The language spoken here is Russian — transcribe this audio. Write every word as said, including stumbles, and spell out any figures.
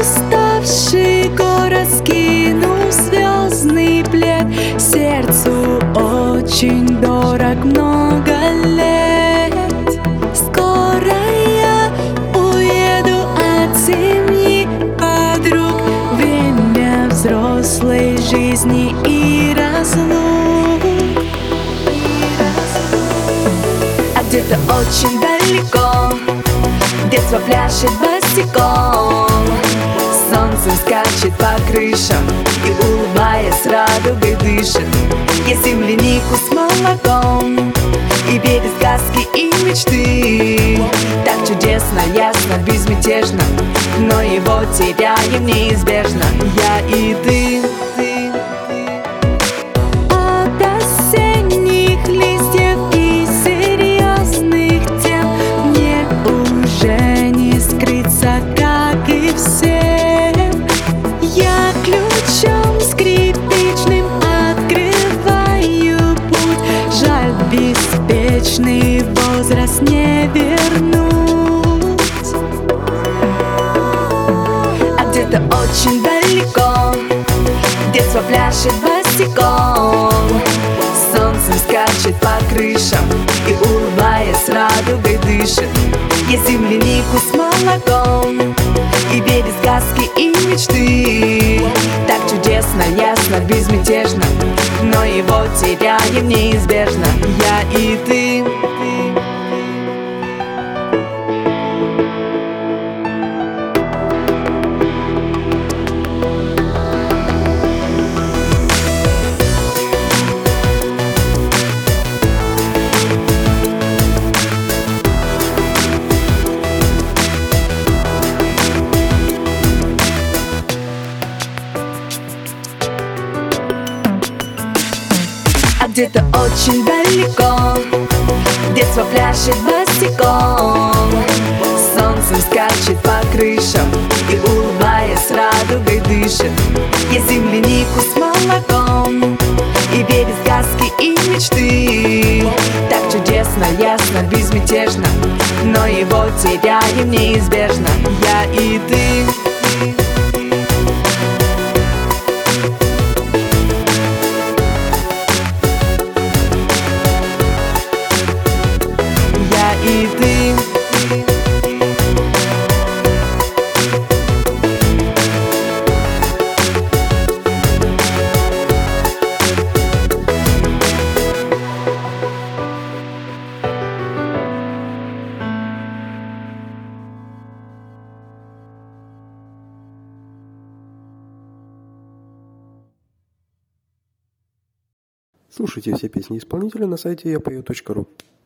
Уставший город скинул звездный плед. Сердцу очень дорог много лет. Скоро я уеду от семьи, подруг. Время взрослой жизни и разлук. А где-то очень далеко детство пляшет босиком. Солнце скачет по крышам и, улыбаясь, радугой дышит. Есть землянику с молоком и верит в сказки и мечты. Так чудесно, ясно, безмятежно, но его теряем неизбежно я и ты. От осенних листьев и серьезных тем мне уже не скрыться, как и всем. Я ключом скрипичным открываю путь. Жаль, беспечный возраст не вернуть. А где-то очень далеко детство пляшет босиком. Солнце скачет по крышам и, улыбаясь, радугой дышит. Есть землянику с молоком и верит в сказки и мечты. Так чудесно, ясно, безмятежно, но его теряем неизбежно я и ты. А где-то очень далеко детство пляшет босиком. Солнце скачет по крышам и, улыбаясь, радугой дышит. Есть землянику с молоком и верит в сказки и мечты. Так чудесно, ясно, безмятежно, но его теряем неизбежно я и ты. И ты. Слушайте все песни исполнителя на сайте я пою точка ру.